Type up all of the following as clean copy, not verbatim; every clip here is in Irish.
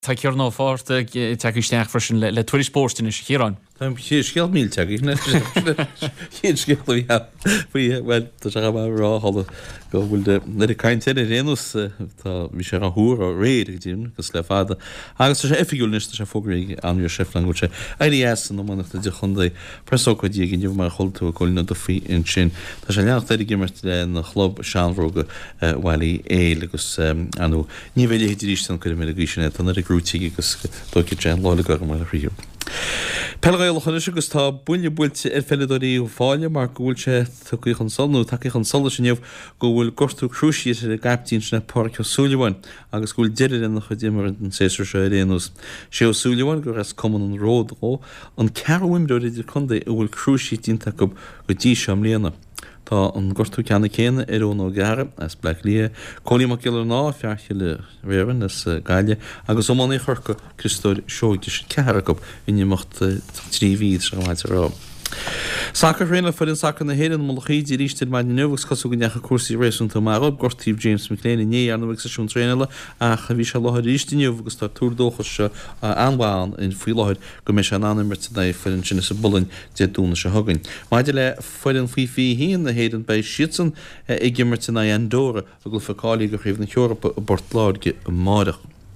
Tá cear nó fásta teagisteach freisin le tuairispostin is chéán. Tá sé scéal míl teag chéad scéal bhfuil tá se rá hall go bhfuil le caiinte réanús tá bhí sé an thuúr ó réad dún gus le fada. Agus sé effiúiliste sé fógraí anú seflan go sé éan nó manachta de chundaí presócadí gin dúh mar choultú a goilna do fao in sin. Tá sé leanach idir gimmart le na chlub seanróga bhhailí agus anú ní bhéile ríiste chu mé gíisina tanna grútíí agus dóici tean lála go mar riú. Pelgailchan agus tá buine builte felldoí ó fáile mar gúilte tuchan solú take an sol sinneamh go bhfuil gostú cruúisií a gaptín na Parc Súleháin agus gúil deidir in chu dimar an séir se réanús. sé ó Súleháin gur ras cum an ródró an ceimdó idir chundé a bhfuil cruúisií tínta go dtí sem léana. Tá an gostú ceanna chéine arón ó gar as ble lia choíach giile ná fearche le réan is gaiile agus ommanna churcha Christóir seoigte ceara go inimocht trí víd se bhaid rá. Sacr réna for in sacr na héan mo chéidir ríiste mai nugus cosú necha cuasí réúnta mar gortíb James McLean ní anmh seún tréile a bhí se láthir rístineúh agus tá túdóchas se anháin in fuiáid go mé se an animirt fuin sinna sa bulin de dúna se thugann. Maidir le foiin faoí híon na héan bei sian i gimmarta na Andorra a go faáí go chríomh na Eorpa a Bortláirge máireach.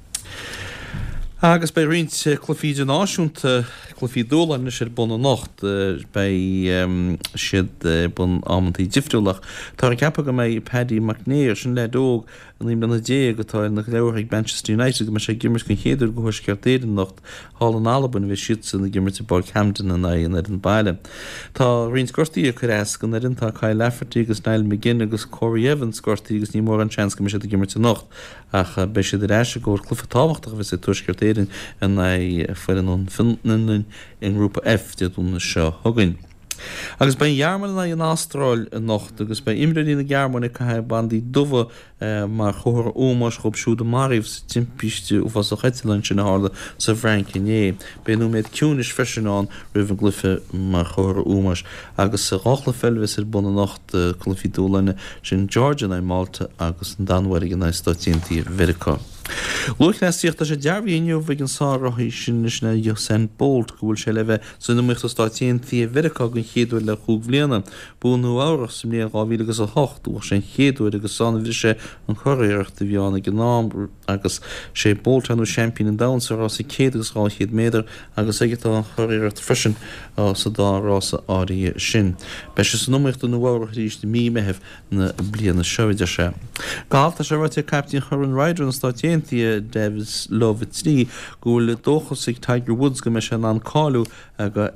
Agus bei rint clufiide náisiúnta clufiídóla na sé buna nacht bei siad bun ammantaí difriúlach. Tá cepa go méid Paddy McNair sin le dóg an im lena dé gotá na leirigh Manchester United go me sé gimmar gon chéidir go ceirtéidir nacht hall an Alban bheith siúd san na gimmar Barkhampton an an an baile. Tá rint gortaí a churéis go narin tá Kyle Lafferty agus Niall McGinn agus Corey Evans gortaí agus ní mór an chance go me sé a gimmar nacht ach be sé de reise go clufatáhachtach bheith sé tuisceirtéidir an fuan an finnan in grúpa F de dúna seo thugann. Agus bei jaarman na an Astráil nacht agus bei imreí na gearmmanna cai bandí dumha mar chóir ómas chob siúd maríh sa timpiste ó fas a Chetland sin hála sa Frankinné. Benú méid cúnis fesinán rih an glufa mar chóir ómas agus sa ráchla fellvis ar buna nacht clufiúlaine sin Georgia na Malta agus an Danhair na Státíontaí Mheiriceá. Luach leíocht a sé dearbhíonniuh bh an sáráí sin na Usain Bolt go bhfuil sé le bheith san muocht Státíontaí Mheiriceá gon chéadúir le chuúg bbliana búnú áras sem léon 2008 ú sé chéadúir agus sanna bhí sé an choiríocht a bheánna gnám agus sé Boltanú champion an damsará sa chéadgus ráchéad méidir agus ige tá an choiríocht frisin sa dárása áí sin. Bei sé san nuocht an bhhar ríiste mí meheh na bliana seoide se. Gáilta sé bhaite captain Churann Ryder an Státíontaí Davis Lovitz-Lee go le dóchas ag Tiger Woods go me se an cáú go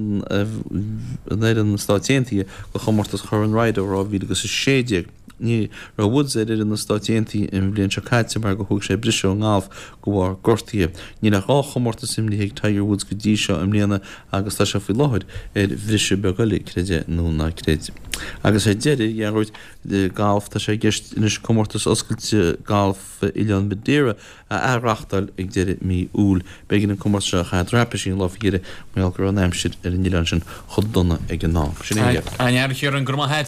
an Státíontaí go chomórtas Churann Ryder á bhí agus séideag. Ní ra Woods idir in na Státíontaí in blion se caiite mar go thug sé briseo an gáh go bhhar gortaí. Ní nach á chomórta simlí ag Tiger Woods go dtí seo im léana agus tá se fao láthir bhrisise begaí creide nó na creid. Agus é deidir dhearúid gáh tá sé gist inis chomórtas oscailte gáh Ilian Bedéire a áreachtal ag deidir mí úl begin an cummar se cha drape sin láhíire mé gur an aimsid ar an Nílan sin chudonna ag an ná. Sin An chear an grmahead